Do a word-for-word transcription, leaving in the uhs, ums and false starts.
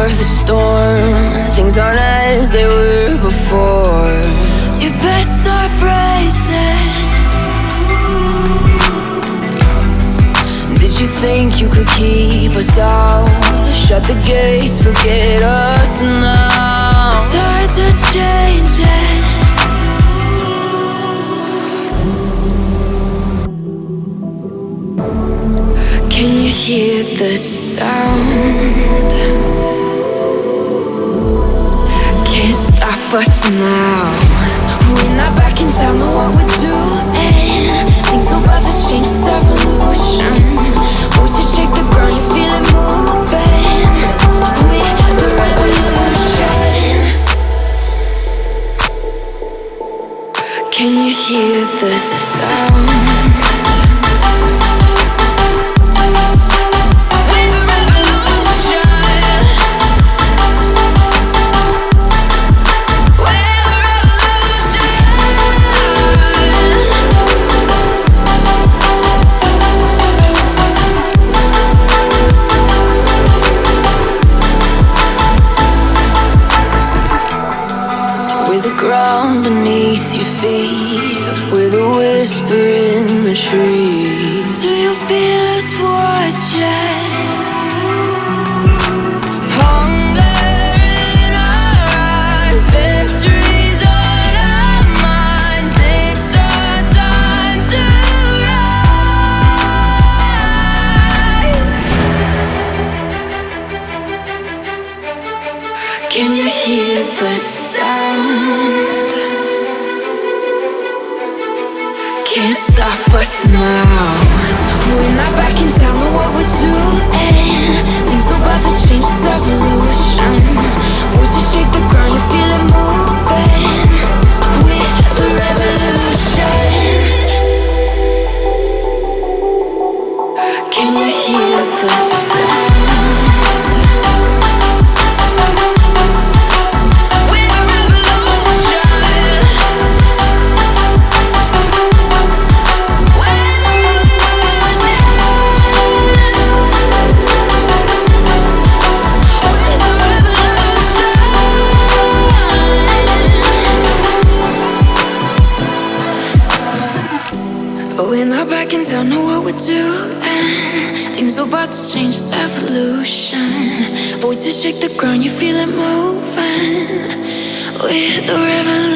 the storm. Things aren't as they were before. You best start bracing. Did you think you could keep us out? Shut the gates, forget us now. The tides are changing. Can you hear the sound? Can't stop us now. We're not back in town, know what we're doing. Things are about to change, it's evolution. Voices shake the ground, you feel it moving. We're the revolution. Can you hear the sound? Ground beneath your feet, with a whisper in the trees. Do you feel us watching? Hunger in our eyes, victories on our minds. It's our time to rise. Can you hear the sound? Can't stop us now. We're not back in town, know what we're doing. Things are about to change, it's evolution. Voices shake the ground, you feel it moving. We're the revolution. Can you hear the sound? We're not back in town, know what we're doing. Things are about to change, it's evolution. Voices shake the ground, you feel it moving. We're the revolution.